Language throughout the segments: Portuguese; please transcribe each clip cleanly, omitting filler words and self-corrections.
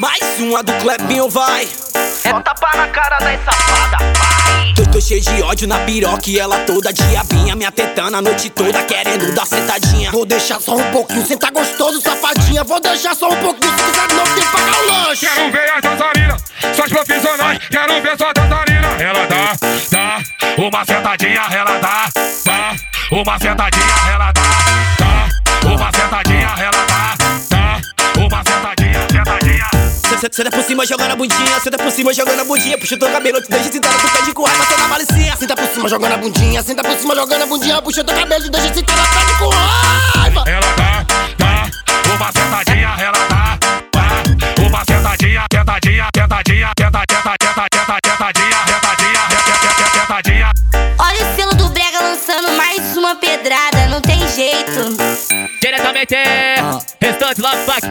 Mais uma do Clebinho, vai. É tapa na cara das safada, vai. Tô cheio de ódio na piroca e ela toda diabinha, me atetando a noite toda querendo dar sentadinha. Vou deixar só um pouquinho, cê tá gostoso, safadinha. Vou deixar só um pouquinho, se quiser de novo tem que pagar o lanche. Quero ver as dançarinas, suas profissionais. Quero ver sua dançarina. Ela dá uma sentadinha, ela dá uma sentadinha, ela dá uma sentadinha, ela dá uma sentadinha, sentadinha. Senta por cima jogando a bundinha, senta por cima jogando a bundinha. Puxa teu cabelo, te deixa sentada, tu pede com raiva, cê na malicinha. Senta por cima jogando a bundinha, senta por cima jogando a bundinha. Puxa teu cabelo, te deixa sentada, pede com raiva. Ela dá uma sentadinha, ela dá uma sentadinha, sentadinha, sentadinha, sentadinha, sentadinha. Olha o selo do Brega lançando mais uma pedrada, não tem jeito. Diretamente, restante Love Pack.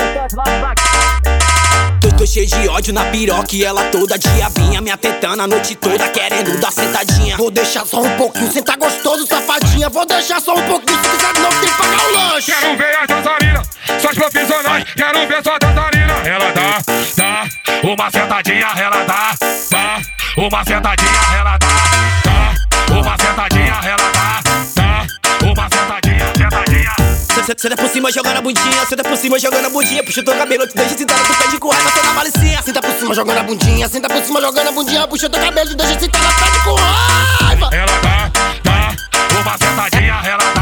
Tô cheio de ódio na piroca e ela toda diabinha, me atetando a noite toda querendo dar sentadinha. Vou deixar só um pouquinho, cê tá gostoso, safadinha. Vou deixar só um pouquinho, se quiser de novo tem que pagar o lanche. Quero ver as dançarinas, suas profissionais. Quero ver sua dançarina. Ela dá uma sentadinha, ela dá uma sentadinha, ela dá uma sentadinha, ela dá uma sentadinha, sentadinha. Senta por cima jogando a bundinha, senta por cima jogando a bundinha. Puxa teu cabelo, te deixa sentada, tu pede com raiva, cê na malicinha. Senta por cima jogando a bundinha, senta por cima jogando a bundinha. Puxa teu cabelo, te deixa sentada, pede com raiva. Ela dá uma sentadinha, ela dá